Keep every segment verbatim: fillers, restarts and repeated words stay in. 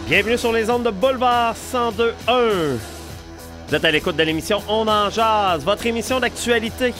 Bienvenue sur les ondes de Boulevard cent deux un. Vous êtes à l'écoute de l'émission On en jase, votre émission d'actualité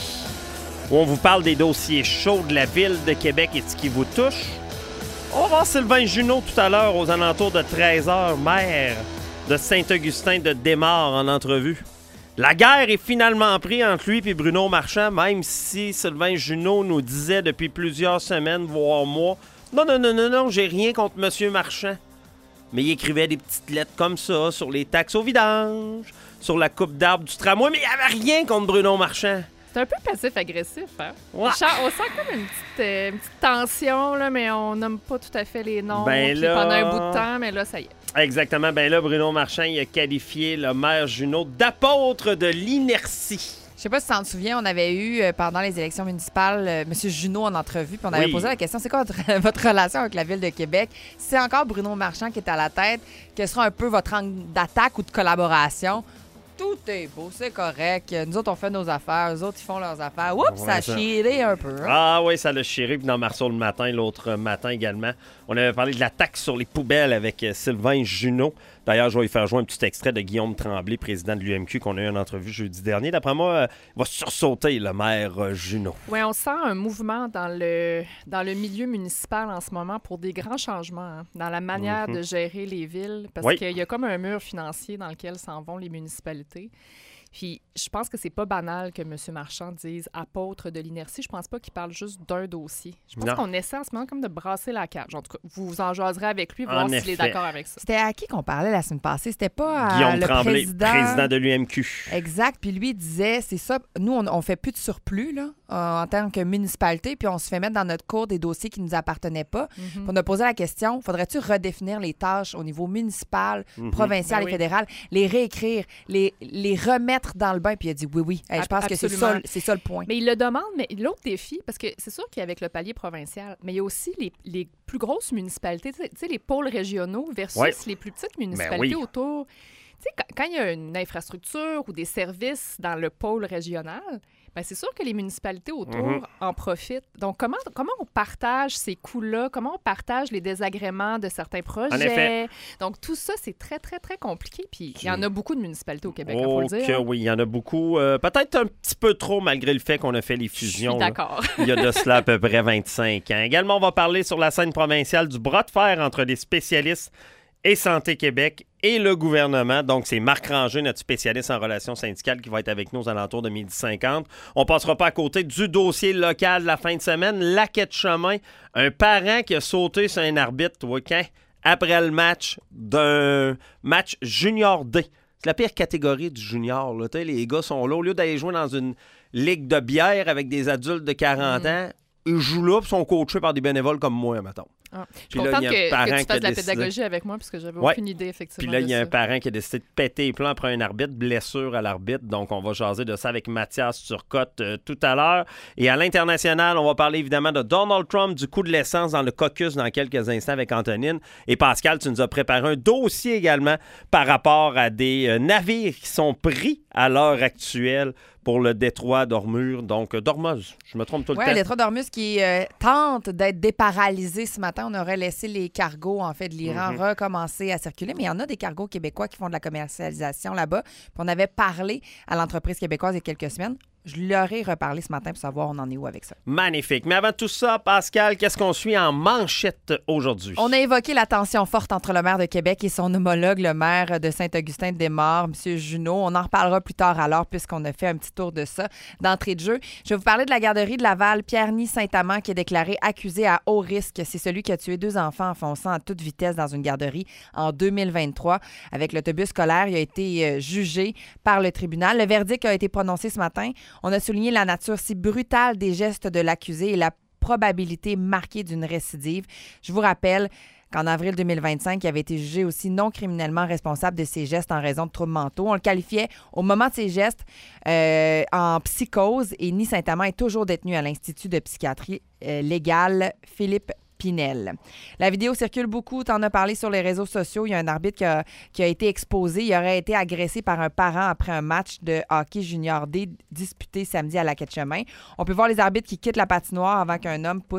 où on vous parle des dossiers chauds de la ville de Québec et de ce qui vous touche. On va voir Sylvain Junot tout à l'heure aux alentours de treize heures, maire de Saint-Augustin de Desmaures en entrevue. La guerre est finalement prise entre lui et Bruno Marchand, même si Sylvain Junot nous disait depuis plusieurs semaines, voire mois, non, non, non, non, non, j'ai rien contre M. Marchand. Mais il écrivait des petites lettres comme ça sur les taxes au vidange, sur la coupe d'arbres du tramway, mais il n'y avait rien contre Bruno Marchand. C'est un peu passif-agressif, hein? Ouais. On sent, on sent comme une petite, euh, une petite tension, là, mais on nomme pas tout à fait les noms Ben puis là... pendant un bout de temps, mais là, ça y est. Exactement. Ben là, Bruno Marchand, il a qualifié le maire Junot d'apôtre de l'inertie. Je sais pas si tu t'en souviens, on avait eu, euh, pendant les élections municipales, euh, M. Junot en entrevue, puis on avait Oui. posé la question, c'est quoi votre, votre relation avec la Ville de Québec? Si c'est encore Bruno Marchand qui est à la tête, quel sera un peu votre angle d'attaque ou de collaboration? Tout est beau, c'est correct. Nous autres, on fait nos affaires, eux autres, ils font leurs affaires. Oups, Ouais, ça a ça. chiré un peu. Hein? Ah oui, ça l'a chiré. Puis dans Marceau le matin, l'autre matin également, on avait parlé de la taxe sur les poubelles avec euh, Sylvain Junot. D'ailleurs, je vais lui faire jouer un petit extrait de Guillaume Tremblay, président de l'U M Q, qu'on a eu en entrevue jeudi dernier. D'après moi, euh, il va sursauter le maire euh, Junot. Oui, on sent un mouvement dans le, dans le milieu municipal en ce moment pour des grands changements hein, dans la manière Mhm. de gérer les villes, parce Oui. qu'il y a comme un mur financier dans lequel s'en vont les municipalités. Puis, je pense que c'est pas banal que M. Marchand dise apôtre de l'inertie. Je pense pas qu'il parle juste d'un dossier. Je pense Non. qu'on essaie en ce moment comme de brasser la cage. En tout cas, vous vous en jaserez avec lui, En voir s'il effet. est d'accord avec ça. C'était à qui qu'on parlait la semaine passée? C'était pas à Guillaume le Tremblay, président... président de l'U M Q. Exact. Puis lui, il disait, c'est ça, nous, on, on fait plus de surplus là, euh, en tant que municipalité, puis on se fait mettre dans notre cours des dossiers qui nous appartenaient pas. Mhm. Puis on a posé la question, faudrait-tu redéfinir les tâches au niveau municipal, Mhm. provincial Ben et oui. fédéral, les réécrire, les, les remettre dans le bain? Puis il a dit oui, oui. Hey, je Ab- pense que c'est ça, absolument. c'est ça le point. Mais il le demande, mais l'autre défi, parce que c'est sûr qu'avec le palier provincial, mais il y a aussi les, les plus grosses municipalités, tu sais- tu sais, les pôles régionaux versus Ouais. les plus petites municipalités oui. autour. Tu sais, quand, quand il y a une infrastructure ou des services dans le pôle régional, ben c'est sûr que les municipalités autour Mhm. en profitent. Donc, comment, comment on partage ces coûts-là? Comment on partage les désagréments de certains projets? effet. Donc, tout ça, c'est très, très, très compliqué. Puis, il y en a beaucoup de municipalités au Québec, il Oh faut le dire. que hein. oui, il y en a beaucoup. Euh, peut-être un petit peu trop, malgré le fait qu'on a fait les Je suis fusions. là. d'accord. Il y a de cela à peu près vingt-cinq ans. Également, on va parler sur la scène provinciale du bras de fer entre les spécialistes et Santé Québec et le gouvernement. Donc, c'est Marc Ranger, notre spécialiste en relations syndicales, qui va être avec nous aux alentours de midi cinquante. On passera pas à côté du dossier local de la fin de semaine. La quête chemin, un parent qui a sauté sur un arbitre, tu vois, quand? Après le match d'un match junior D. C'est la pire catégorie du junior. Là. Tu sais, les gars sont là. Au lieu d'aller jouer dans une ligue de bière avec des adultes de quarante ans, ils jouent là et sont coachés par des bénévoles comme moi, mettons. Ah. Je suis Puis là, contente il y a un que, parent que tu qui a fasses de la décidé- pédagogie avec moi, parce que j'avais Ouais. aucune idée, effectivement. Puis là, il y a de un ça. parent qui a décidé de péter les plans après un arbitre, blessure à l'arbitre. Donc, on va jaser de ça avec Mathias Turcotte euh, tout à l'heure. Et à l'international, on va parler évidemment de Donald Trump, du coût de l'essence dans le caucus dans quelques instants avec Antonine. Et Pascal, tu nous as préparé un dossier également par rapport à des euh, navires qui sont pris à l'heure actuelle pour le détroit d'Ormuz. Donc, euh, Dormoz, je me trompe tout le Oui, temps. le détroit d'Ormuz qui euh, tente d'être déparalysé ce matin. On aurait laissé les cargos, en fait, de l'Iran Mhm. recommencer à circuler. Mais il y en a des cargos québécois qui font de la commercialisation là-bas. Puis on avait parlé à l'entreprise québécoise il y a quelques semaines. Je leur ai reparlé ce matin pour savoir on en est où avec ça. Magnifique. Mais avant tout ça, Pascal, qu'est-ce qu'on suit en manchette aujourd'hui? On a évoqué la tension forte entre le maire de Québec et son homologue, le maire de Saint-Augustin-de-Desmaures, M. Junot. On en reparlera plus tard alors, puisqu'on a fait un petit tour de ça d'entrée de jeu. Je vais vous parler de la garderie de Laval, Pierre-Ny-Saint-Amand, qui est déclaré accusé à haut risque. C'est celui qui a tué deux enfants en fonçant à toute vitesse dans une garderie en deux mille vingt-trois. Avec l'autobus scolaire, il a été euh, jugé par le tribunal. Le verdict a été prononcé ce matin. On a souligné la nature si brutale des gestes de l'accusé et la probabilité marquée d'une récidive. Je vous rappelle qu'en avril deux mille vingt-cinq, il avait été jugé aussi non criminellement responsable de ses gestes en raison de troubles mentaux. On le qualifiait au moment de ses gestes euh, en psychose et Ny-Saint-Amand est toujours détenu à l'Institut de psychiatrie euh, légale Philippe Pinel. La vidéo circule beaucoup. Tu en as parlé sur les réseaux sociaux. Il y a un arbitre qui a, qui a été exposé. Il aurait été agressé par un parent après un match de hockey junior D disputé samedi à la Quête-Chemin. On peut voir les arbitres qui quittent la patinoire avant qu'un homme pousse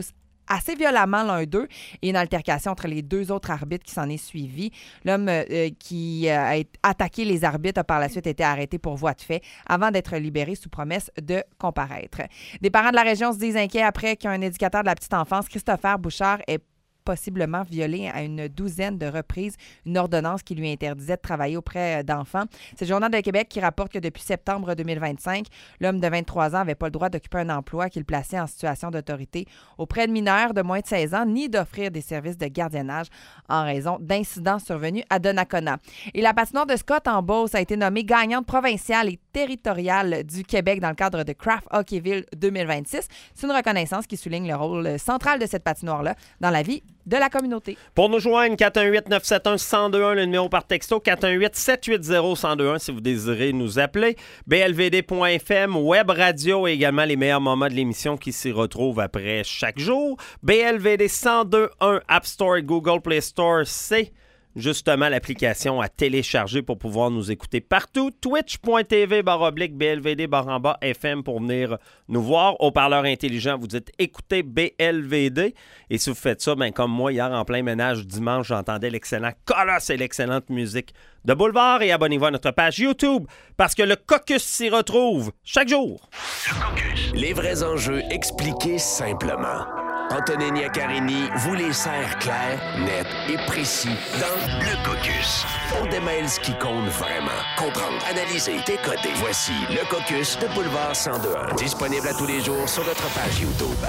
assez violemment l'un d'eux et une altercation entre les deux autres arbitres qui s'en est suivie. L'homme euh, qui euh, a attaqué les arbitres a par la suite été arrêté pour voie de fait avant d'être libéré sous promesse de comparaître. Des parents de la région se disent inquiets après qu'un éducateur de la petite enfance, Christopher Bouchard, ait possiblement violé à une douzaine de reprises une ordonnance qui lui interdisait de travailler auprès d'enfants. C'est le Journal de Québec qui rapporte que depuis septembre deux mille vingt-cinq, l'homme de vingt-trois ans n'avait pas le droit d'occuper un emploi qui le plaçait en situation d'autorité auprès de mineurs de moins de seize ans, ni d'offrir des services de gardiennage en raison d'incidents survenus à Donnacona. Et la patinoire de Scott en Beauce a été nommée gagnante provinciale et territoriale du Québec dans le cadre de Craft Hockeyville deux mille vingt-six. C'est une reconnaissance qui souligne le rôle central de cette patinoire-là dans la vie de la communauté. Pour nous joindre, quatre un huit neuf sept un un zéro deux un, le numéro par texto, quatre un huit sept huit zéro un zéro deux un si vous désirez nous appeler. B L V D point F M, Web Radio et également les meilleurs moments de l'émission qui s'y retrouvent après chaque jour. B L V D un zéro deux un, App Store et Google Play Store, c'est justement l'application à télécharger pour pouvoir nous écouter partout. Twitch point T V barre oblique B L V D barre en bas F M pour venir nous voir. Haut-parleur intelligent, vous dites écoutez B L V D. Et si vous faites ça, ben comme moi, hier en plein ménage dimanche, j'entendais l'excellent colosse et l'excellente musique de Boulevard. Et abonnez-vous à notre page YouTube parce que le caucus s'y retrouve chaque jour. Le caucus. Les vrais enjeux expliqués simplement. Antonine Iaccarini vous les sert clairs, nets et précis dans Le Caucus. On démêle ce qui compte vraiment. Comprendre, analyser, décoder. Voici Le Caucus de Boulevard cent deux point un. Disponible à tous les jours sur notre page YouTube.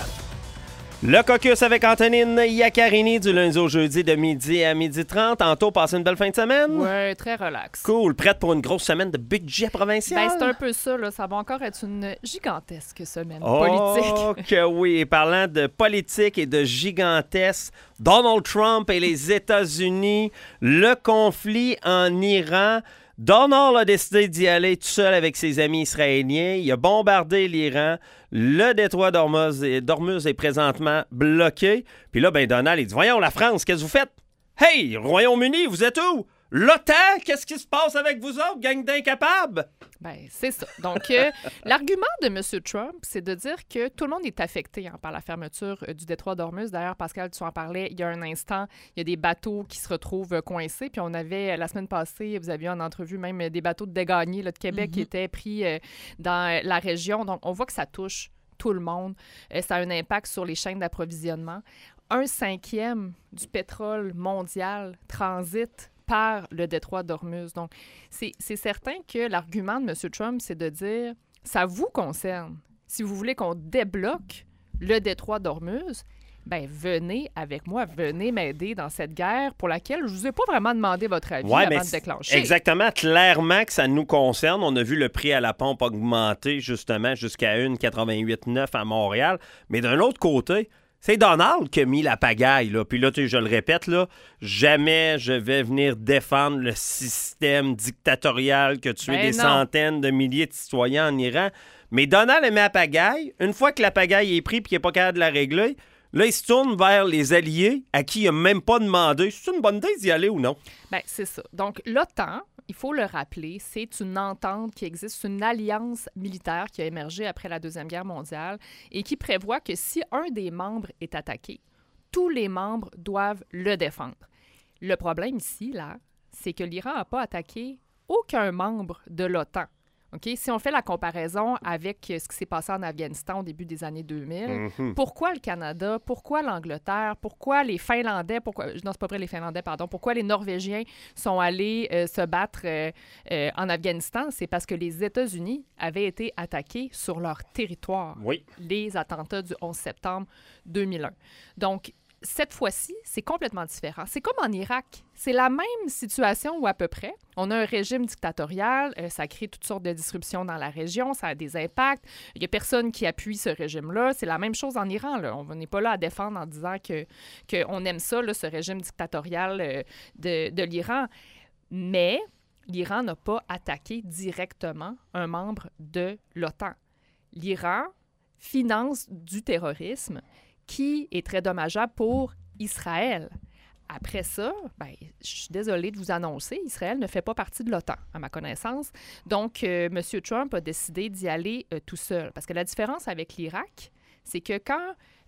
Le Caucus avec Antonine Iaccarini du lundi au jeudi de midi à midi trente. Tantôt, passez une belle fin de semaine? Ouais, très relax. Cool. Prête pour une grosse semaine de budget provincial? Ben, c'est un peu ça, là. Ça va encore être une gigantesque semaine oh, politique. Oh, que oui. Et parlant de politique et de gigantesque, Donald Trump et les États-Unis, le conflit en Iran. Donald a décidé d'y aller tout seul avec ses amis israéliens. Il a bombardé l'Iran. Le détroit d'Ormuz est, d'Ormuz est présentement bloqué. Puis là, ben Donald, il dit « Voyons, la France, qu'est-ce que vous faites? Hey, Royaume-Uni, vous êtes où? L'OTAN, qu'est-ce qui se passe avec vous autres, gang d'incapables? » Ben, c'est ça. Donc, euh, l'argument de M. Trump, c'est de dire que tout le monde est affecté hein, par la fermeture euh, du détroit d'Ormuz. D'ailleurs, Pascal, tu en parlais il y a un instant. Il y a des bateaux qui se retrouvent euh, coincés. Puis on avait, la semaine passée, vous aviez en entrevue même euh, des bateaux de dégagnés là, de Québec mm-hmm. qui étaient pris euh, dans euh, la région. Donc, on voit que ça touche tout le monde. Euh, ça a un impact sur les chaînes d'approvisionnement. Un cinquième du pétrole mondial transite par le détroit d'Ormuz. Donc, c'est, c'est certain que l'argument de M. Trump, c'est de dire « ça vous concerne. Si vous voulez qu'on débloque le détroit d'Ormuz, ben venez avec moi, venez m'aider dans cette guerre pour laquelle je ne vous ai pas vraiment demandé votre avis ouais, avant de déclencher. » Exactement. Clairement que ça nous concerne. On a vu le prix à la pompe augmenter justement jusqu'à un virgule quatre-vingt-huit neuf à Montréal. Mais d'un autre côté, c'est Donald qui a mis la pagaille, là. Puis là, tu sais, je le répète, là, jamais je vais venir défendre le système dictatorial qui a tué ben des non. centaines de milliers de citoyens en Iran. Mais Donald a mis la pagaille. Une fois que la pagaille est prise et qu'il n'est pas capable de la régler, là, il se tourne vers les alliés à qui il n'a même pas demandé. C'est une bonne idée d'y aller ou non? Bien, c'est ça. Donc, l'OTAN, il faut le rappeler, c'est une entente qui existe, c'est une alliance militaire qui a émergé après la Deuxième Guerre mondiale et qui prévoit que si un des membres est attaqué, tous les membres doivent le défendre. Le problème ici, là, c'est que l'Iran n'a pas attaqué aucun membre de l'OTAN. Okay? Si on fait la comparaison avec ce qui s'est passé en Afghanistan au début des années deux mille, mm-hmm. pourquoi le Canada, pourquoi l'Angleterre, pourquoi les Finlandais, pourquoi, non, c'est pas vrai les Finlandais, pardon, pourquoi les Norvégiens sont allés euh, se battre euh, euh, en Afghanistan? C'est parce que les États-Unis avaient été attaqués sur leur territoire. Oui. Les attentats du onze septembre deux mille un. Donc, cette fois-ci, c'est complètement différent. C'est comme en Irak. C'est la même situation ou à peu près. On a un régime dictatorial, euh, ça crée toutes sortes de disruptions dans la région, ça a des impacts. Il n'y a personne qui appuie ce régime-là. C'est la même chose en Iran. Là. On n'est pas là à défendre en disant que, qu'on aime ça, là, ce régime dictatorial euh, de, de l'Iran. Mais l'Iran n'a pas attaqué directement un membre de l'OTAN. L'Iran finance du terrorisme qui est très dommageable pour Israël. Après ça, ben, je suis désolée de vous annoncer, Israël ne fait pas partie de l'OTAN, à ma connaissance. Donc, euh, M. Trump a décidé d'y aller euh, tout seul. Parce que la différence avec l'Irak, c'est que quand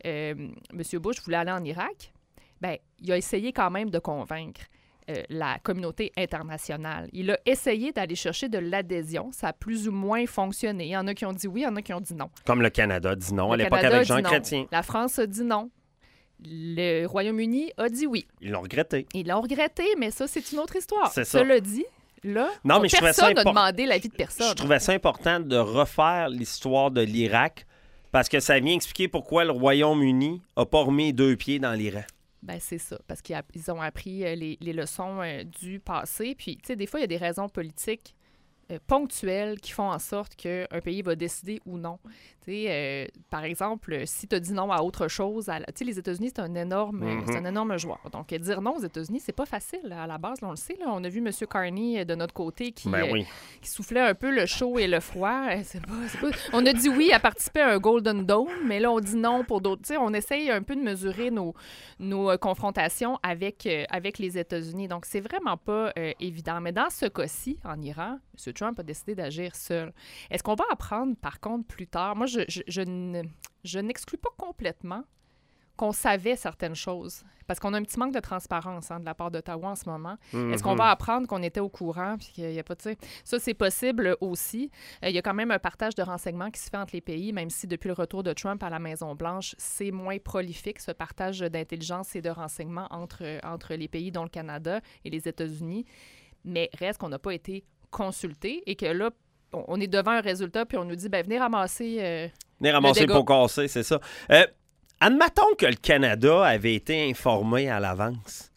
euh, M. Bush voulait aller en Irak, ben, il a essayé quand même de convaincre euh, la communauté internationale. Il a essayé d'aller chercher de l'adhésion. Ça a plus ou moins fonctionné. Il y en a qui ont dit oui, il y en a qui ont dit non. Comme le Canada dit non Le à l'époque Canada avec a Jean dit non. Chrétien. La France a dit non. Le Royaume-Uni a dit oui. Ils l'ont regretté. Ils l'ont regretté, mais ça, c'est une autre histoire. C'est ça. Cela dit, là, Non, on- mais je trouvais ça personne n'a impor- demandé l'avis de personne. Je trouvais ça important de refaire l'histoire de l'Irak parce que ça vient expliquer pourquoi le Royaume-Uni n'a pas remis deux pieds dans l'Iran. Ben, c'est ça, parce qu'ils a- ils ont appris euh, les, les leçons euh, du passé. Puis, tu sais, des fois, il y a des raisons politiques euh, ponctuelles qui font en sorte qu'un pays va décider ou non. Tu sais, euh, par exemple, si tu as dit non à autre chose, à la- tu sais, les États-Unis, c'est un énorme, Mhm. c'est un énorme joueur. Donc, euh, dire non aux États-Unis, c'est pas facile. là, À la base, là, on le sait. Là, on a vu M. Carney euh, de notre côté qui, Ben euh, oui. qui soufflait un peu le chaud et le froid. Euh, C'est pas, c'est pas- On a dit oui à participer à un Golden Dome, mais là, on dit non pour d'autres. Tu sais, on essaye un peu de mesurer nos, nos euh, confrontations avec, euh, avec les États-Unis. Donc, c'est vraiment pas euh, évident. Mais dans ce cas-ci, en Iran, M. Trump a décidé d'agir seul. Est-ce qu'on va apprendre, par contre, plus tard? Moi, je, je, je ne- je n'exclus pas complètement qu'on savait certaines choses. Parce qu'on a un petit manque de transparence hein, de la part d'Ottawa en ce moment. Est-ce qu'on Mhm. va apprendre qu'on était au courant puis qu'il y a pas, tu sais, ça, c'est possible aussi. Euh, il y a quand même un partage de renseignements qui se fait entre les pays, même si depuis le retour de Trump à la Maison-Blanche, c'est moins prolifique, ce partage d'intelligence et de renseignements entre, euh, entre les pays, dont le Canada et les États-Unis. Mais reste qu'on n'a pas été consulté et que là, on- on est devant un résultat puis on nous dit, ben venez ramasser... euh, Venez ramasser le dégât. pot cassé, c'est ça. Euh, admettons que le Canada avait été informé à l'avance.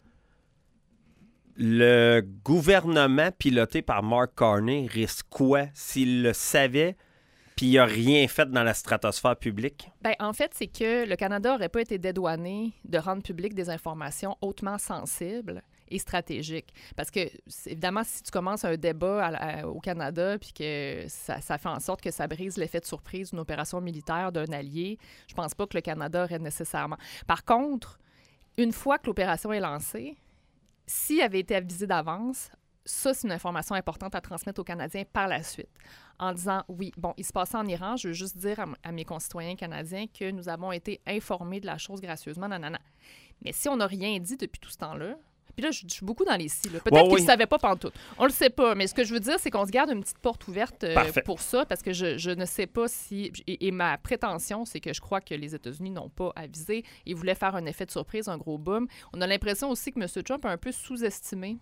Le gouvernement piloté par Mark Carney risque quoi s'il le savait puis il n'a rien fait dans la stratosphère publique? Ben, en fait, c'est que le Canada n'aurait pas été dédouané de rendre public des informations hautement sensibles et stratégiques. Parce que, c'est- évidemment, si tu commences un débat à la- à- au Canada puis que ça, ça fait en sorte que ça brise l'effet de surprise d'une opération militaire d'un allié, je pense pas que le Canada aurait nécessairement. Par contre, une fois que l'opération est lancée, s'il avait été avisé d'avance, ça, c'est une information importante à transmettre aux Canadiens par la suite. En disant, oui, bon, il se passait en Iran, je veux juste dire à, m- à mes concitoyens canadiens que nous avons été informés de la chose gracieusement, nanana. Mais si on n'a rien dit depuis tout ce temps-là, puis là, je, je suis beaucoup dans les si, là. Peut-être Ouais, qu'ils oui. ne savaient pas pantoute. On le sait pas, mais ce que je veux dire, c'est qu'on se garde une petite porte ouverte euh, Parfait. pour ça, parce que je, je ne sais pas si... Et, et ma prétention, c'est que je crois que les États-Unis n'ont pas avisé. Ils voulaient faire un effet de surprise, un gros boom. On a l'impression aussi que M. Trump a un peu sous-estimé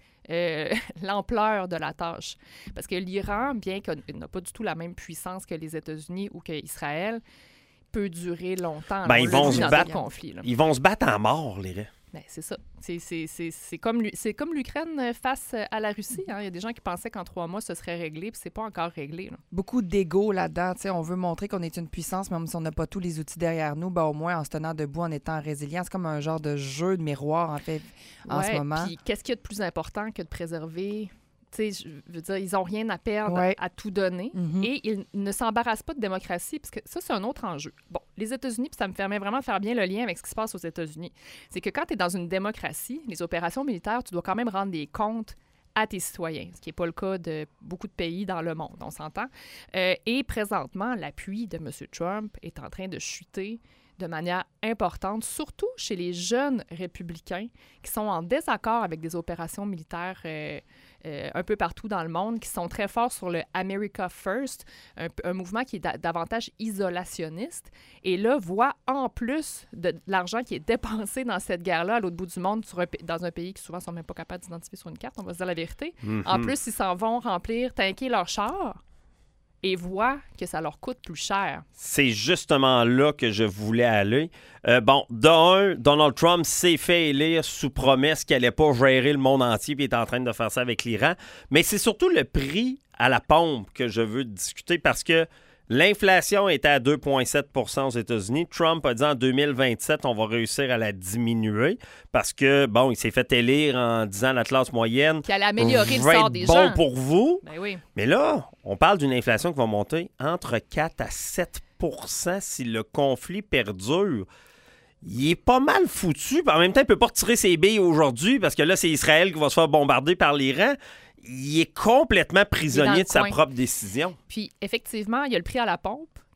euh, l'ampleur de la tâche. Parce que l'Iran, bien qu'il n'a pas du tout la même puissance que les États-Unis ou qu'Israël, peut durer longtemps. Ben, On ils l'a vont vu se dans battre. d'autres conflits, là. Ils vont se battre en mort, les gars. Ben, c'est ça. C'est, c'est, c'est, c'est comme, l'U- c'est comme l'Ukraine face à la Russie. Hein. Il y a des gens qui pensaient qu'en trois mois, ce serait réglé, puis c'est pas encore réglé. Là. Beaucoup d'ego là-dedans. Tu sais, on veut montrer qu'on est une puissance, même si on n'a pas tous les outils derrière nous, ben, au moins en se tenant debout, en étant résilient. C'est comme un genre de jeu de miroir, en fait, en Ouais, ce moment. Puis qu'est-ce qu'il y a de plus important que de préserver... Tu sais, je veux dire, ils n'ont rien à perdre Ouais. à tout donner. Mhm. Et ils ne s'embarrassent pas de démocratie, parce que ça, c'est un autre enjeu. Bon, les États-Unis, puis ça me permet vraiment de faire bien le lien avec ce qui se passe aux États-Unis. C'est que quand tu es dans une démocratie, les opérations militaires, tu dois quand même rendre des comptes à tes citoyens, ce qui n'est pas le cas de beaucoup de pays dans le monde, on s'entend. Euh, et présentement, l'appui de M. Trump est en train de chuter de manière importante, surtout chez les jeunes républicains qui sont en désaccord avec des opérations militaires euh, euh, un peu partout dans le monde, qui sont très forts sur le America First, un, un mouvement qui est da- davantage isolationniste, et là, voit en plus de, de l'argent qui est dépensé dans cette guerre-là à l'autre bout du monde, sur un, pa- dans un pays qui souvent ne sont même pas capables d'identifier sur une carte, on va se dire la vérité. Mhm. En plus, ils s'en vont remplir, tanker leur char, et voient que ça leur coûte plus cher. C'est justement là que je voulais aller. Euh, bon, d'un, Donald Trump s'est fait élire sous promesse qu'il n'allait pas gérer le monde entier et est en train de faire ça avec l'Iran. Mais c'est surtout le prix à la pompe que je veux discuter parce que l'inflation était à deux virgule sept pour cent aux États-Unis. Trump a dit en deux mille vingt-sept, on va réussir à la diminuer parce que, bon, il s'est fait élire en disant la classe moyenne. Qui allait améliorer le va sort être des bon gens. pour vous. Ben oui. Mais là, on parle d'une inflation qui va monter entre quatre à sept pour cent si le conflit perdure. Il est pas mal foutu. Puis en même temps, il ne peut pas retirer ses billes aujourd'hui parce que là, c'est Israël qui va se faire bombarder par l'Iran. Il est complètement prisonnier le de sa coin. propre décision. Puis, effectivement, il y a le prix à la pompe,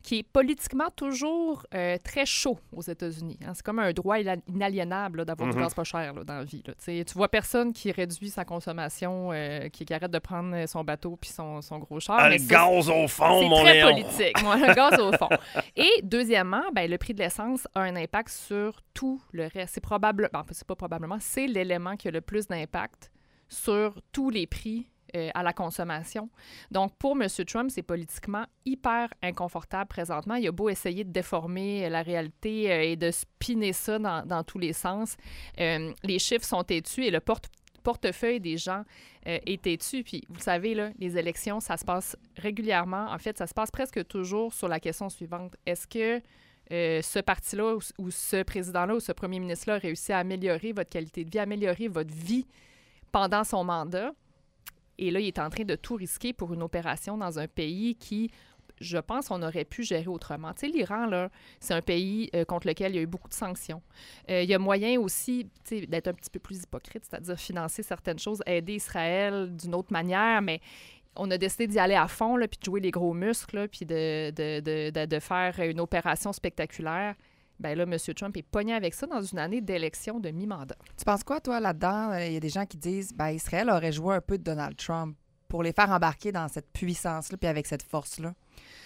qui est politiquement toujours euh, très chaud aux États-Unis. Hein. C'est comme un droit inaliénable là, d'avoir mm-hmm. du gaz pas cher là, dans la vie. Là. Tu vois personne qui réduit sa consommation, euh, qui, qui arrête de prendre son bateau puis son, son gros char. Ah, mais le gaz au fond, mon C'est très Léon. politique, moi, le gaz au fond. Et deuxièmement, ben, le prix de l'essence a un impact sur tout le reste. C'est probablement, ben, c'est pas probablement, c'est l'élément qui a le plus d'impact sur tous les prix Euh, à la consommation. Donc, pour M. Trump, c'est politiquement hyper inconfortable présentement. Il a beau essayer de déformer la réalité euh, et de spinner ça dans, dans tous les sens. Euh, les chiffres sont têtus et le porte portefeuille des gens euh, est têtu. Puis, vous le savez, là, les élections, ça se passe régulièrement. En fait, ça se passe presque toujours sur la question suivante. Est-ce que euh, ce parti-là ou, ou ce président-là ou ce premier ministre-là a réussi à améliorer votre qualité de vie, à améliorer votre vie pendant son mandat? Et là, il est en train de tout risquer pour une opération dans un pays qui, je pense, on aurait pu gérer autrement. Tu sais, l'Iran, là, c'est un pays euh, contre lequel il y a eu beaucoup de sanctions. Euh, il y a moyen aussi, tu sais, d'être un petit peu plus hypocrite, c'est-à-dire financer certaines choses, aider Israël d'une autre manière, mais on a décidé d'y aller à fond, là, puis de jouer les gros muscles, là, puis de, de, de, de, de faire une opération spectaculaire. Bien là, M. Trump est pogné avec ça dans une année d'élection de mi-mandat. Tu penses quoi, toi, là-dedans? Il y a des gens qui disent ben Israël aurait joué un peu de Donald Trump pour les faire embarquer dans cette puissance-là puis avec cette force-là.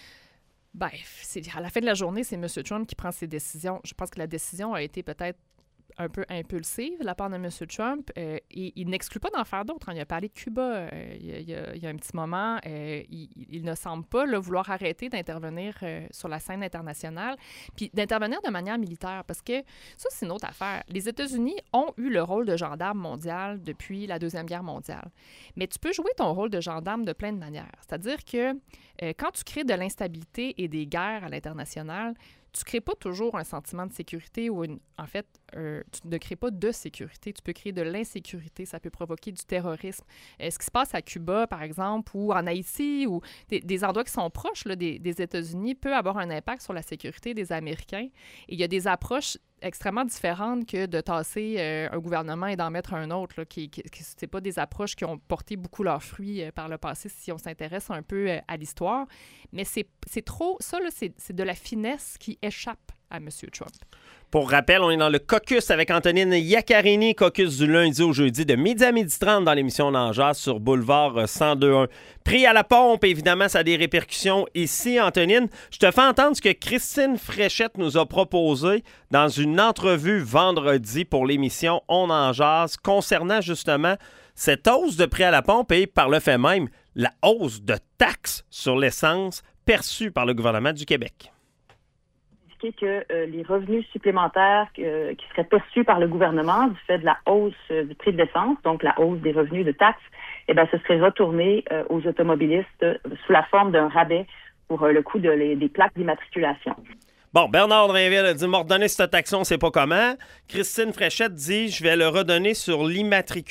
Bien, à la fin de la journée, c'est M. Trump qui prend ses décisions. Je pense que la décision a été peut-être un peu impulsive de la part de M. Trump. Euh, et il n'exclut pas d'en faire d'autres. Hein. Il a parlé de Cuba euh, il, y a, il, y a, il y a un petit moment. Euh, il, il ne semble pas là, vouloir arrêter d'intervenir euh, sur la scène internationale, puis d'intervenir de manière militaire, parce que ça, c'est une autre affaire. Les États-Unis ont eu le rôle de gendarme mondial depuis la Deuxième Guerre mondiale. Mais tu peux jouer ton rôle de gendarme de plein de manières. C'est-à-dire que euh, quand tu crées de l'instabilité et des guerres à l'international, tu ne crées pas toujours un sentiment de sécurité ou, une, en fait, euh, tu ne crées pas de sécurité. Tu peux créer de l'insécurité. Ça peut provoquer du terrorisme. Euh, ce qui se passe à Cuba, par exemple, ou en Haïti, ou des, des endroits qui sont proches là, des, des États-Unis, peut avoir un impact sur la sécurité des Américains. Et il y a des approches extrêmement différentes que de tasser euh, un gouvernement et d'en mettre un autre. Là, qui, qui, qui c'est pas des approches qui ont porté beaucoup leurs fruits euh, par le passé si on s'intéresse un peu euh, à l'histoire. Mais c'est, c'est trop... Ça, là, c'est, c'est de la finesse qui échappe à M. Trump. Pour rappel, on est dans le caucus avec Antonine Iaccarini, caucus du lundi au jeudi de midi à midi trente dans l'émission L'En-Jase sur Boulevard cent deux point un. Prix à la pompe, évidemment, ça a des répercussions ici, Antonine. Je te fais entendre ce que Christine Fréchette nous a proposé dans une entrevue vendredi pour l'émission On en jase concernant justement cette hausse de prix à la pompe et par le fait même la hausse de taxes sur l'essence perçue par le gouvernement du Québec. Que euh, les revenus supplémentaires euh, qui seraient perçus par le gouvernement du fait de la hausse euh, du prix de l'essence, donc la hausse des revenus de taxes, eh bien, ce serait retourné euh, aux automobilistes euh, sous la forme d'un rabais pour euh, le coût de les, des plaques d'immatriculation. Bon, Bernard Drainville a dit « M'a redonné cette taxe, on ne sait pas comment ». Christine Fréchette dit « Je vais le redonner sur l'immatriculation ».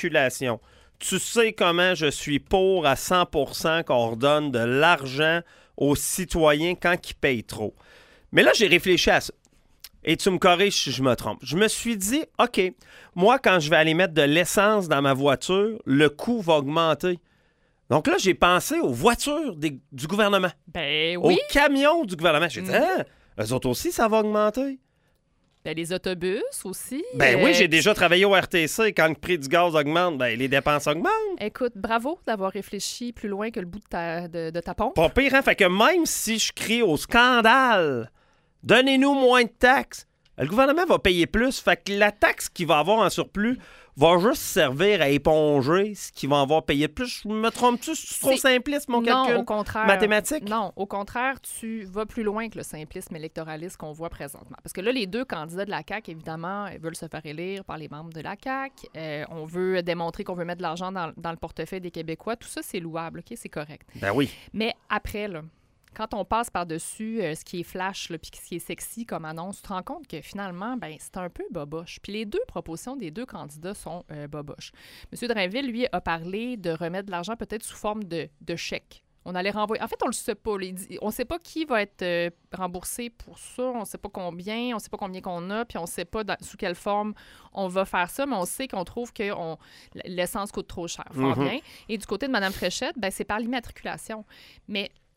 Tu sais comment je suis pour à cent pour cent qu'on redonne de l'argent aux citoyens quand ils payent trop. Mais là, j'ai réfléchi à ça. Et tu me corriges si je me trompe. Je me suis dit, OK, moi, quand je vais aller mettre de l'essence dans ma voiture, le coût va augmenter. Donc là, j'ai pensé aux voitures des, du gouvernement. Ben oui. Aux camions du gouvernement. J'ai dit, mm-hmm. ah, eux autres aussi, ça va augmenter. Ben, les autobus aussi. Ben euh, oui, j'ai déjà travaillé au R T C. Quand le prix du gaz augmente, ben les dépenses augmentent. Écoute, bravo d'avoir réfléchi plus loin que le bout de ta, de, de ta pompe. Pas pire, hein? Fait que même si je crie au scandale, donnez-nous moins de taxes, le gouvernement va payer plus. Fait que la taxe qu'il va avoir en surplus va juste servir à éponger ce qu'il va avoir payé plus. Je me trompe-tu? C'est trop simpliste, mon calcul? Non, au contraire. Mathématique? Non, au contraire, tu vas plus loin que le simplisme électoraliste qu'on voit présentement. Parce que là, les deux candidats de la C A Q, évidemment, veulent se faire élire par les membres de la C A Q. Euh, on veut démontrer qu'on veut mettre de l'argent dans, dans le portefeuille des Québécois. Tout ça, c'est louable, OK? C'est correct. Ben oui. Mais après, là, quand on passe par-dessus euh, ce qui est flash puis ce qui est sexy comme annonce, tu te rends compte que finalement, ben c'est un peu boboche. Puis les deux propositions des deux candidats sont euh, boboches. M. Drainville, lui, a parlé de remettre de l'argent peut-être sous forme de, de chèque. On allait renvoyer. En fait, on le sait pas. On ne sait pas qui va être euh, remboursé pour ça. On ne sait pas combien. On ne sait pas combien qu'on a. Puis on ne sait pas dans, sous quelle forme on va faire ça. Mais on sait qu'on trouve que on, l'essence coûte trop cher. Fort mm-hmm. bien. Et du côté de Mme Fréchette, ben, c'est par l'immatriculation. Mais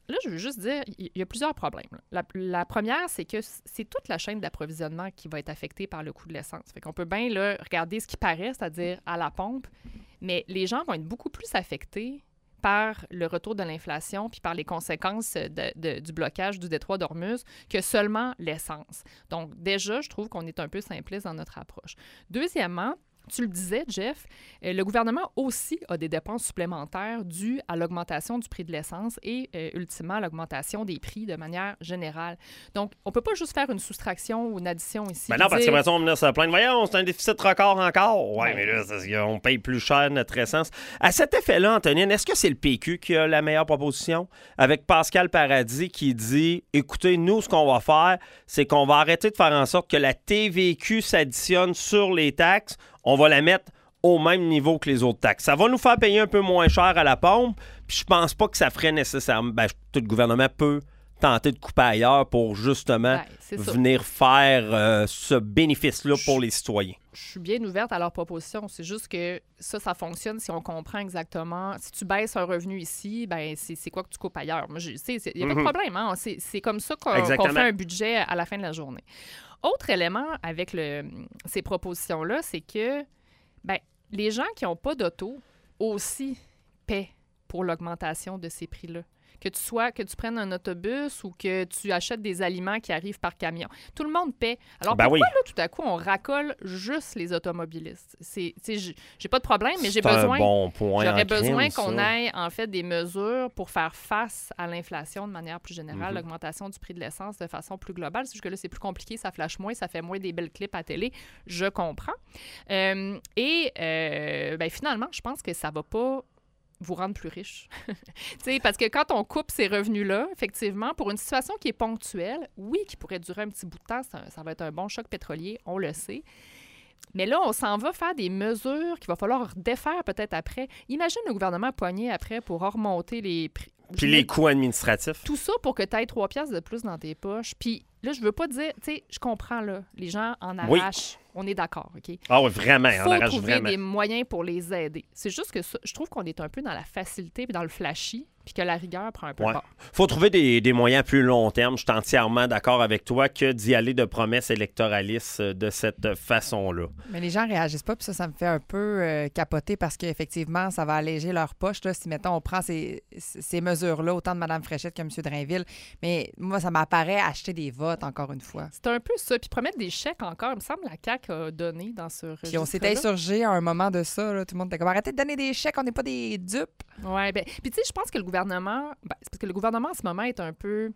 là, je veux juste dire, il y a plusieurs problèmes. La, la première, c'est que c'est toute la chaîne d'approvisionnement qui va être affectée par le coût de l'essence. Fait qu'on peut bien là, regarder ce qui paraît, c'est-à-dire à la pompe, mais les gens vont être beaucoup plus affectés par le retour de l'inflation puis par les conséquences de, de, du blocage du détroit d'Ormuz que seulement l'essence. Donc, déjà, je trouve qu'on est un peu simpliste dans notre approche. Deuxièmement, tu le disais, Jeff, euh, le gouvernement aussi a des dépenses supplémentaires dues à l'augmentation du prix de l'essence et, euh, ultimement, à l'augmentation des prix de manière générale. Donc, on ne peut pas juste faire une soustraction ou une addition ici. Ben non, parce dire... qu'après ça, on va venir se plaindre. Voyons, c'est un déficit record encore. Oui, Ouais. mais là, c'est qu'on paye plus cher notre essence. À cet effet-là, Antonine, est-ce que c'est le P Q qui a la meilleure proposition? Avec Pascal Paradis qui dit, écoutez, nous, ce qu'on va faire, c'est qu'on va arrêter de faire en sorte que la T V Q s'additionne sur les taxes. On va la mettre au même niveau que les autres taxes. Ça va nous faire payer un peu moins cher à la pompe, puis je pense pas que ça ferait nécessairement... Ben, tout le gouvernement peut tenter de couper ailleurs pour justement Ouais, c'est ça. venir faire euh, ce bénéfice-là pour les citoyens. Je suis bien ouverte à leur proposition. C'est juste que ça, ça fonctionne si on comprend exactement. Si tu baisses un revenu ici, ben c'est, c'est quoi que tu coupes ailleurs? Moi, je sais, il n'y a pas de Mhm. problème. Hein? C'est, c'est comme ça qu'on, Exactement. qu'on fait un budget à la fin de la journée. Autre élément avec le, ces propositions-là, c'est que ben, les gens qui n'ont pas d'auto aussi paient pour l'augmentation de ces prix-là. Que tu sois, que tu prennes un autobus ou que tu achètes des aliments qui arrivent par camion. Tout le monde paie. Alors, Ben pourquoi, oui. là, tout à coup, on racole juste les automobilistes? C'est, tu sais, j'ai, j'ai pas de problème, mais j'ai C'est besoin... un bon point. J'aurais en crime, besoin ça. qu'on ait, en fait, des mesures pour faire face à l'inflation de manière plus générale, Mhm. l'augmentation du prix de l'essence de façon plus globale. C'est juste que là, c'est plus compliqué, ça flash moins, ça fait moins des belles clips à télé. Je comprends. Euh, et, euh, ben, finalement, je pense que ça va pas vous rendre plus riche. Tu sais, parce que quand on coupe ces revenus-là, effectivement, pour une situation qui est ponctuelle, oui, qui pourrait durer un petit bout de temps, ça, ça va être un bon choc pétrolier, on le sait. Mais là, on s'en va faire des mesures qu'il va falloir défaire peut-être après. Imagine le gouvernement poigné après pour remonter les prix. Puis les coûts administratifs. Tout ça pour que tu aies trois piastres de plus dans tes poches. Puis là, je veux pas dire, tu sais, je comprends, là, les gens en Oui. arrachent. On est d'accord, OK? Ah oui, vraiment, Il on faut arrache trouver vraiment. des moyens pour les aider. C'est juste que ça, je trouve qu'on est un peu dans la facilité puis dans le flashy, puis que la rigueur prend un peu Ouais. part. faut trouver des, des moyens à plus long terme. Je suis entièrement d'accord avec toi que d'y aller de promesses électoralistes euh, de cette façon-là. Mais les gens réagissent pas, puis ça, ça me fait un peu euh, capoter parce qu'effectivement, ça va alléger leur poche. Là, si, mettons, on prend ces, ces mesures-là, autant de Mme Fréchette que M. Drainville. Mais moi, ça m'apparaît acheter des votes, encore une fois. C'est un peu ça. Puis promettre des chèques encore, il me semble que la C A Q a donné dans ce Puis on s'est registre-là. insurgé à un moment de ça. Là. Tout le monde était comme, arrêtez de donner des chèques, on n'est pas des dupes. Oui, ben, puis tu sais, je pense que le gouvernement, ben, c'est parce que le gouvernement en ce moment est un peu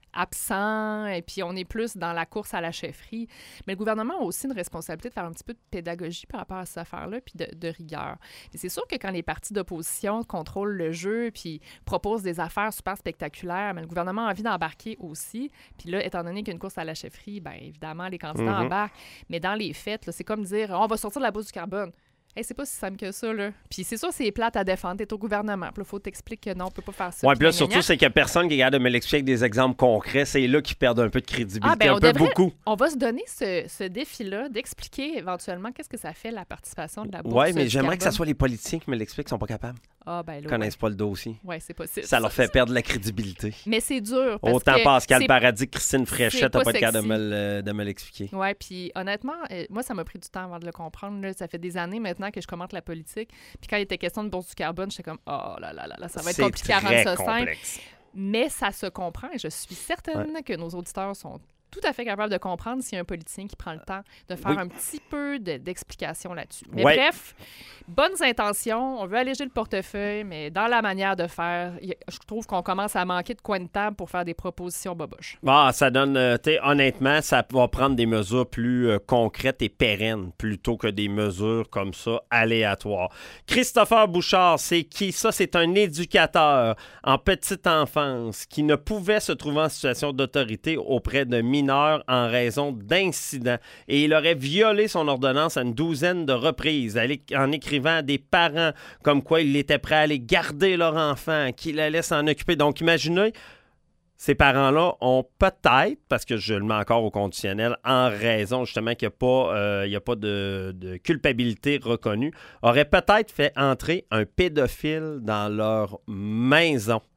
absent et puis on est plus dans la course à la chefferie. Mais le gouvernement a aussi une responsabilité de faire un petit peu de pédagogie par rapport à cette affaire-là puis de, de rigueur. Et c'est sûr que quand les partis d'opposition contrôlent le jeu puis proposent des affaires super spectaculaires, mais le gouvernement a envie d'embarquer aussi. Puis là, étant donné qu'il y a une course à la chefferie, bien évidemment, les candidats Mhm. embarquent. Mais dans les faits, là, c'est comme dire on va sortir de la bourse du carbone. Hey, c'est pas si simple que ça, là. Puis c'est sûr, c'est plate à défendre. T'es au gouvernement. Puis là, faut t'expliquer que non, on peut pas faire ça. Oui, puis puis là, gna, gna, surtout, gna. c'est qu'il n'y a personne qui est capable de me l'expliquer avec des exemples concrets. C'est là qu'ils perdent un peu de crédibilité, Ah, ben, on un peu devrait- beaucoup. On va se donner ce, ce défi-là d'expliquer éventuellement qu'est-ce que ça fait la participation de la bourse. Oui, mais du j'aimerais que ce carbone. soit les politiciens qui me l'expliquent, qui ne sont pas capables. Ah, ben Ils là. ne connaissent pas le dossier. Ouais, ouais c'est possible. Ça leur fait perdre la crédibilité. Mais c'est dur. Parce Autant que Pascal c'est- Paradis que Christine Fréchette c'est n'ont pas pas été capable de sexy. me le- de me l'expliquer. Oui, puis honnêtement, euh, moi, ça m'a pris du temps avant de le comprendre. Là. Ça fait des années maintenant que je commente la politique. Puis quand il était question de bourse du carbone, j'étais comme, oh là là là là, ça va être C'est compliqué à rendre très ça simple. complexe. Mais ça se comprend et je suis certaine que nos auditeurs sont tout à fait capables de comprendre s'il y a un politicien qui prend le temps de faire Oui. un petit peu de- d'explication là-dessus. Mais Ouais. bref, bonnes intentions, on veut alléger le portefeuille, mais dans la manière de faire, y a- je trouve qu'on commence à manquer de coin de table pour faire des propositions boboches. Ah, ça donne, euh, tu sais, honnêtement, ça va prendre des mesures plus euh, concrètes et pérennes plutôt que des mesures comme ça, aléatoires. Christopher Bouchard, c'est qui? Ça, c'est un éducateur en petite enfance qui ne pouvait se trouver en situation d'autorité auprès de mineurs en raison d'incidents. Et il aurait violé son ordonnance à une douzaine de reprises en écrivant à des parents comme quoi il était prêt à aller garder leur enfant, qu'il allait s'en occuper. Donc, imaginez, ces parents-là ont peut-être, parce que je le mets encore au conditionnel, en raison justement qu'il n'y a pas, euh, il y a pas de, de culpabilité reconnue, auraient peut-être fait entrer un pédophile dans leur maison.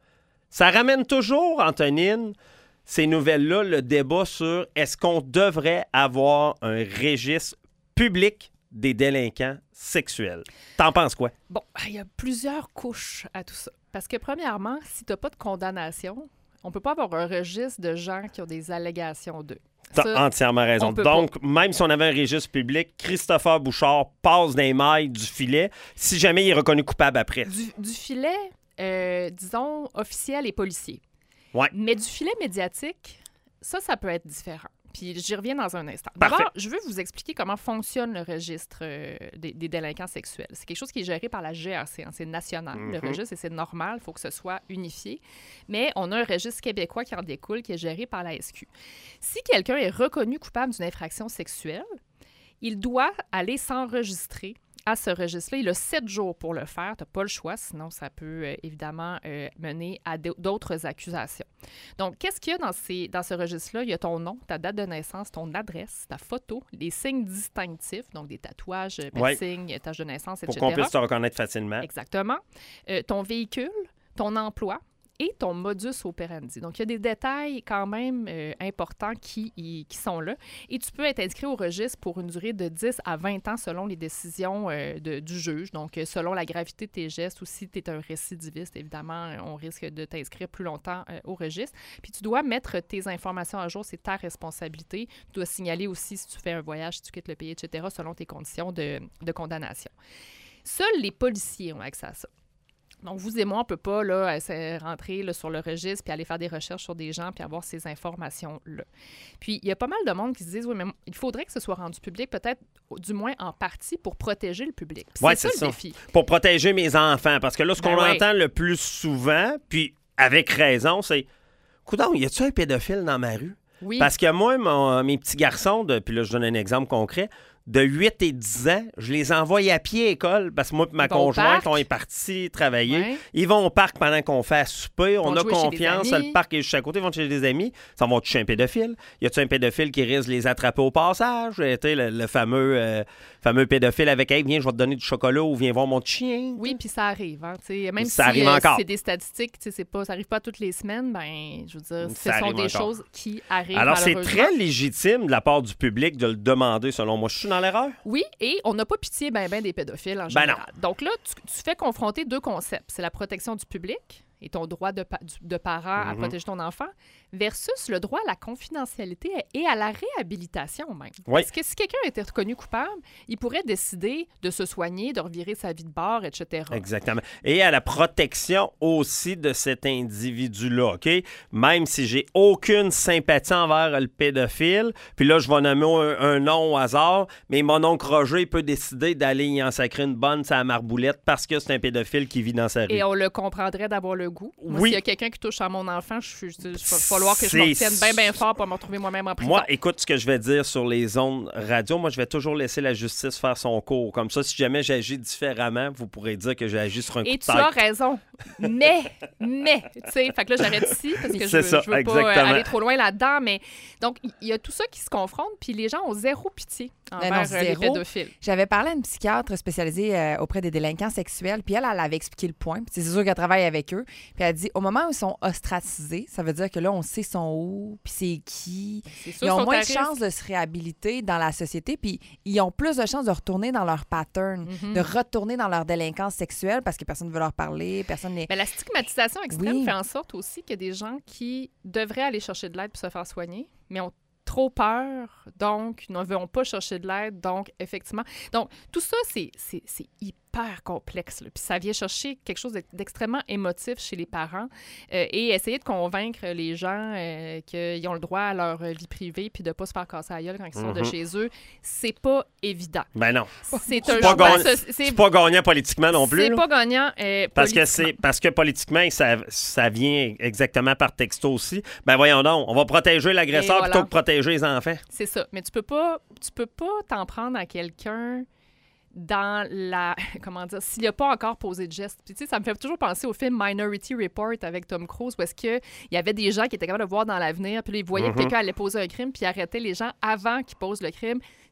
Ça ramène toujours, Antonine, ces nouvelles-là, le débat sur est-ce qu'on devrait avoir un registre public des délinquants sexuels. T'en penses quoi? Bon, il y a plusieurs couches à tout ça. Parce que premièrement, si tu n'as pas de condamnation, on ne peut pas avoir un registre de gens qui ont des allégations d'eux. T'as Ça, entièrement raison. Donc, pas. Même si on avait un registre public, Christopher Bouchard passe des mailles du filet si jamais il est reconnu coupable après. Du, du filet, euh, disons, officiel et policier. Ouais. Mais du filet médiatique, ça, ça peut être différent. Puis j'y reviens dans un instant. D'abord, Parfait. je veux vous expliquer comment fonctionne le registre euh, des, des délinquants sexuels. C'est quelque chose qui est géré par la G R C, hein, c'est national, mm-hmm. le registre, et c'est normal, il faut que ce soit unifié. Mais on a un registre québécois qui en découle, qui est géré par la S Q. Si quelqu'un est reconnu coupable d'une infraction sexuelle, il doit aller s'enregistrer à ce registre-là. Il a sept jours pour le faire. Tu n'as pas le choix, sinon ça peut euh, évidemment euh, mener à d'autres accusations. Donc, qu'est-ce qu'il y a dans, ces, dans ce registre-là? Il y a ton nom, ta date de naissance, ton adresse, ta photo, les signes distinctifs, donc des tatouages, ouais. signes, tâche de naissance, et Pour cetera. Pour qu'on puisse te reconnaître facilement. Exactement. Euh, ton véhicule, ton emploi et ton modus operandi. Donc, il y a des détails quand même euh, importants qui, y, qui sont là. Et tu peux être inscrit au registre pour une durée de dix à vingt ans selon les décisions euh, de, du juge. Donc, euh, selon la gravité de tes gestes ou si tu es un récidiviste, évidemment, on risque de t'inscrire plus longtemps euh, au registre. Puis, tu dois mettre tes informations à jour. C'est ta responsabilité. Tu dois signaler aussi si tu fais un voyage, si tu quittes le pays, et cetera, selon tes conditions de, de condamnation. Seuls les policiers ont accès à ça. Donc, vous et moi, on ne peut pas là, rentrer là, sur le registre puis aller faire des recherches sur des gens puis avoir ces informations-là. Puis, il y a pas mal de monde qui se disent, oui, mais il faudrait que ce soit rendu public, peut-être du moins en partie pour protéger le public. Ouais, c'est ça, ça le défi. Pour protéger mes enfants. Parce que là, ce qu'on ben ouais. entend le plus souvent, puis avec raison, c'est « Coudonc, y a-tu un pédophile dans ma rue? » Oui. Parce que moi, mon, mes petits garçons, de, puis là, je donne un exemple concret, de huit et dix ans, je les envoie à pied à l'école parce que moi et ma conjointe, on est partis travailler. Ouais. Ils vont au parc pendant qu'on fait à souper. On a confiance. Le parc est juste à côté. Ils vont chez des amis. Ça va toucher un pédophile. Y a-tu un pédophile qui risque de les attraper au passage? Tu sais, le, le fameux, euh, fameux pédophile avec « Hey, viens, je vais te donner du chocolat ou viens voir mon chien. » Oui, puis ça arrive. Hein, même ça si arrive euh, encore. c'est des statistiques, c'est pas, ça n'arrive pas toutes les semaines, ben, je veux dire, ce ça sont des encore. choses qui arrivent. Alors, c'est très légitime de la part du public de le demander, selon moi. Je suis dans l'erreur? Oui, et on n'a pas pitié ben, ben des pédophiles en général. Ben Donc là, tu, tu fais confronter deux concepts. C'est la protection du public et ton droit de, pa- de parent mm-hmm. à protéger ton enfant versus le droit à la confidentialité et à la réhabilitation même. Oui. Parce que si quelqu'un a été reconnu coupable, il pourrait décider de se soigner, de revirer sa vie de bord, et cetera. Exactement. Et à la protection aussi de cet individu-là, OK? Même si j'ai aucune sympathie envers le pédophile, puis là, je vais nommer un, un nom au hasard, mais mon oncle Roger peut décider d'aller y en sacrer une bonne sur la marboulette parce que c'est un pédophile qui vit dans sa rue. Et on le comprendrait d'avoir le goût. Moi, oui. S'il y a quelqu'un qui touche à mon enfant, je suis... Il va falloir que je me retienne bien, bien fort pour me retrouver moi-même en prison. Moi, écoute ce que je vais dire sur les ondes radio. Moi, je vais toujours laisser la justice faire son cours. Comme ça, si jamais j'agis différemment, vous pourrez dire que j'ai agi sur un coup de tête. Et tu as raison. Mais, mais, tu sais, fait que là, j'arrête ici parce que je veux, ça, je veux pas euh, aller trop loin là-dedans. Mais donc, il y a tout ça qui se confronte, puis les gens ont zéro pitié envers non, zéro. les pédophiles. J'avais parlé à une psychiatre spécialisée euh, auprès des délinquants sexuels, puis elle, elle avait expliqué le point. Puis c'est sûr qu'elle travaille avec eux. Puis elle a dit, au moment où ils sont ostracisés, ça veut dire que là, on sait son où, puis c'est qui. C'est sûr, ils ont moins de chances de se réhabiliter dans la société, puis ils ont plus de chances de retourner dans leur pattern, mm-hmm. de retourner dans leur délinquance sexuelle parce que personne ne veut leur parler, personne n'est... Mais la stigmatisation extrême oui. fait en sorte aussi qu'il y a des gens qui devraient aller chercher de l'aide pour se faire soigner, mais ont trop peur, donc ne vont pas chercher de l'aide, donc effectivement... Donc, tout ça, c'est, c'est, c'est hyper complexe, là. Puis ça vient chercher quelque chose d'extrêmement émotif chez les parents euh, et essayer de convaincre les gens euh, qu'ils ont le droit à leur vie privée puis de ne pas se faire casser la gueule quand ils sont mm-hmm. de chez eux, c'est pas évident. Ben non. C'est, c'est, un pas, choix, gagn... ça, c'est... c'est pas gagnant politiquement non plus. C'est là. pas gagnant euh, parce politiquement. Que c'est Parce que politiquement, ça, ça vient exactement par texto aussi. Ben voyons donc, on va protéger l'agresseur voilà. plutôt que protéger les enfants. C'est ça. Mais tu peux pas, tu peux pas t'en prendre à quelqu'un dans la... Comment dire? S'il n'a pas encore posé de geste. Puis, tu sais, ça me fait toujours penser au film Minority Report avec Tom Cruise, où est-ce qu'il y avait des gens qui étaient capables de voir dans l'avenir, puis là, ils voyaient mm-hmm. que quelqu'un allait poser un crime, puis ils arrêtaient les gens avant qu'ils posent le crime.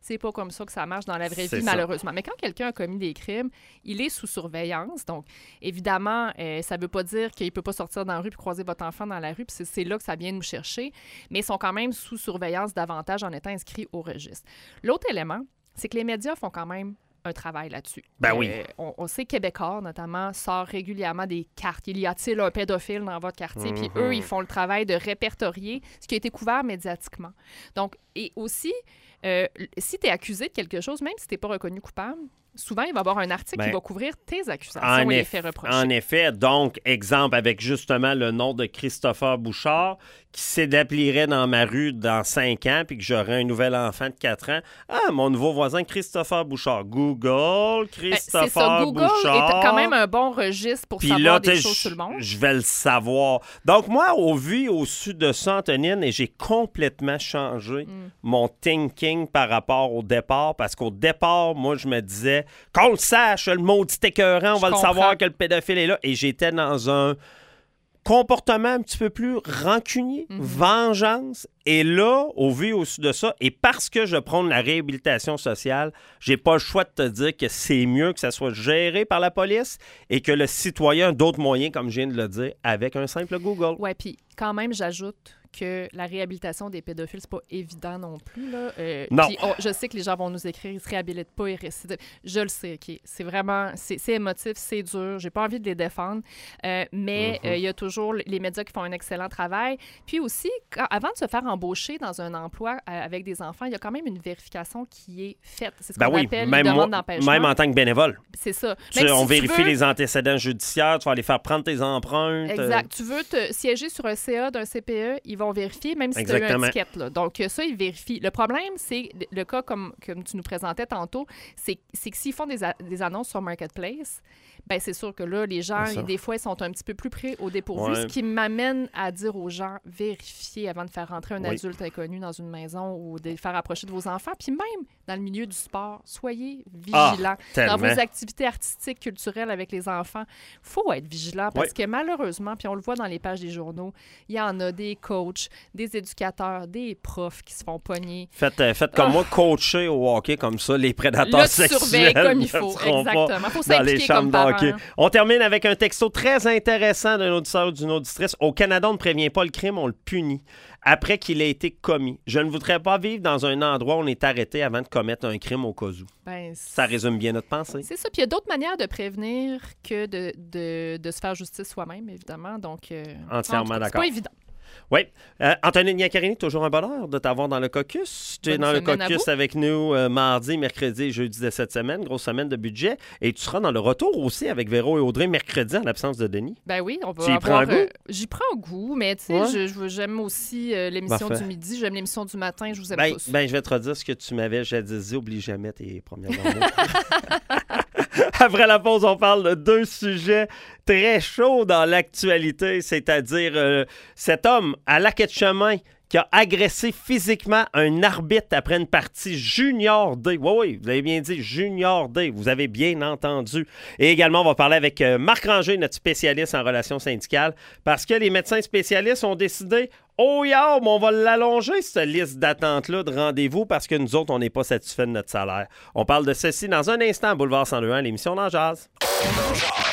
C'est pas comme ça que ça marche dans la vraie C'est vie, ça. malheureusement. Mais quand quelqu'un a commis des crimes, il est sous surveillance. Donc, évidemment, euh, ça veut pas dire qu'il peut pas sortir dans la rue puis croiser votre enfant dans la rue. Puis c'est, c'est là que ça vient nous chercher. Mais ils sont quand même sous surveillance davantage en étant inscrits au registre. L'autre élément, c'est que les médias font quand même un travail là-dessus. Ben oui. Euh, on, on sait que Québécois, notamment, sort régulièrement des cartes. Il y a-t-il un pédophile dans votre quartier? Puis Mm-hmm. eux, ils font le travail de répertorier ce qui a été couvert médiatiquement. Donc, et aussi, euh, si tu es accusé de quelque chose, même si tu n'es pas reconnu coupable, souvent, il va y avoir un article Ben, qui va couvrir tes accusations En, et les eff- faits reprochés. en effet, donc, exemple, avec justement le nom de Christopher Bouchard, qui s'établierait dans ma rue dans cinq ans, puis que j'aurais un nouvel enfant de quatre ans. Ah, mon nouveau voisin, Christopher Bouchard. Google, Christopher Euh, C'est ça, Google Bouchard. est quand même un bon registre pour Puis savoir là, des tu sais, choses sur le monde. je je vais le savoir. Donc, moi, au vu, au su de ça, Antonine, et j'ai complètement changé Mm. mon thinking par rapport au départ, parce qu'au départ, moi, je me disais, qu'on le sache, le maudit écœurant, on Je va le comprends. savoir que le pédophile est là. Et j'étais dans un comportement un petit peu plus rancunier, Mhm. vengeance. Et là, au vu et au su de ça, et parce que je prône la réhabilitation sociale, j'ai pas le choix de te dire que c'est mieux que ça soit géré par la police et que le citoyen a d'autres moyens, comme je viens de le dire, avec un simple Google. Oui, puis quand même, j'ajoute que la réhabilitation des pédophiles, c'est pas évident non plus. Là. Euh, Non. puis on- je sais que les gens vont nous écrire, ils se réhabilitent pas, ils récidivent. Je le sais, OK. C'est vraiment, c'est, c'est émotif, c'est dur. J'ai pas envie de les défendre. Euh, mais Mhm. euh, il y a toujours les médias qui font un excellent travail. Puis aussi, quand- avant de se faire embaucher dans un emploi euh, avec des enfants, il y a quand même une vérification qui est faite. C'est ce Ben qu'on oui, appelle même, une demande moi- d'empêchement. même en tant que bénévole. C'est ça. Tu- Même on si tu vérifie veux- les antécédents judiciaires, tu vas aller faire prendre tes empreintes. euh, Exact. Tu veux te siéger sur un C A d'un C P E, ils vont vérifier, même si tu as eu Exactement. un ticket. Là. Donc, euh, ça, ils vérifient. Le problème, c'est le- le cas comme, comme tu nous présentais tantôt, c'est, c'est que s'ils font des, a- des annonces sur Marketplace, ben c'est sûr que là, les gens, C'est ça. des fois, ils sont un petit peu plus près au dépourvu, Ouais. ce qui m'amène à dire aux gens, vérifiez avant de faire rentrer un Oui. adulte inconnu dans une maison ou de les faire approcher de vos enfants. Puis même dans le milieu du sport, soyez Ah, vigilants. dans tellement. vos activités artistiques, culturelles avec les enfants, il faut être vigilant parce Oui. que malheureusement, puis on le voit dans les pages des journaux, il y en a des coachs, des éducateurs, des profs qui se font pogner. Faites, euh, faites comme Ah. moi, coacher au hockey comme ça, les prédateurs Là, tu sexuels surveilles comme il ne faut. seront pas Exactement. faut dans les s'impliquer chambres comme de parent. hockey. On termine avec un texto très intéressant d'un auditeur ou d'une auditrice. Au Canada, on ne prévient pas le crime, on le punit après qu'il ait été commis. Je ne voudrais pas vivre dans un endroit où on est arrêté avant de commettre un crime au cas où. Ben, Ça résume bien notre pensée. c'est ça. Puis il y a d'autres manières de prévenir que de, de, de se faire justice soi-même, évidemment. Donc, euh, Entièrement en tout cas, d'accord. C'est pas évident. Oui. Euh, Antonine Niacarini, toujours un bonheur de t'avoir dans le caucus. Tu es Bonne dans le semaine à caucus vous. avec nous euh, mardi, mercredi et jeudi de cette semaine. Grosse semaine de budget. Et tu seras dans le retour aussi avec Véro et Audrey mercredi en l'absence de Denis. Ben oui, on va Tu y avoir, prends goût? euh, j'y prends goût, mais tu sais, Ouais. je- je- j'aime aussi euh, l'émission Parfait. du midi, j'aime l'émission du matin, je vous aime Ben, tous. ben, je vais te redire ce que tu m'avais jadis dit. Oublie jamais tes premières mots. Après la pause, on parle de deux sujets très chauds dans l'actualité, c'est-à-dire euh, cet homme à Lac-Etchemin qui a agressé physiquement un arbitre après une partie Junior D. Oui, oui, vous avez bien dit Junior D. Vous avez bien entendu. Et également, on va parler avec euh, Marc Ranger, notre spécialiste en relations syndicales, parce que les médecins spécialistes ont décidé oh, yeah, mais on va l'allonger, cette liste d'attente-là de rendez-vous, parce que nous autres, on n'est pas satisfaits de notre salaire. On parle de ceci dans un instant, Boulevard cent deux point un, l'émission d'En Jazz.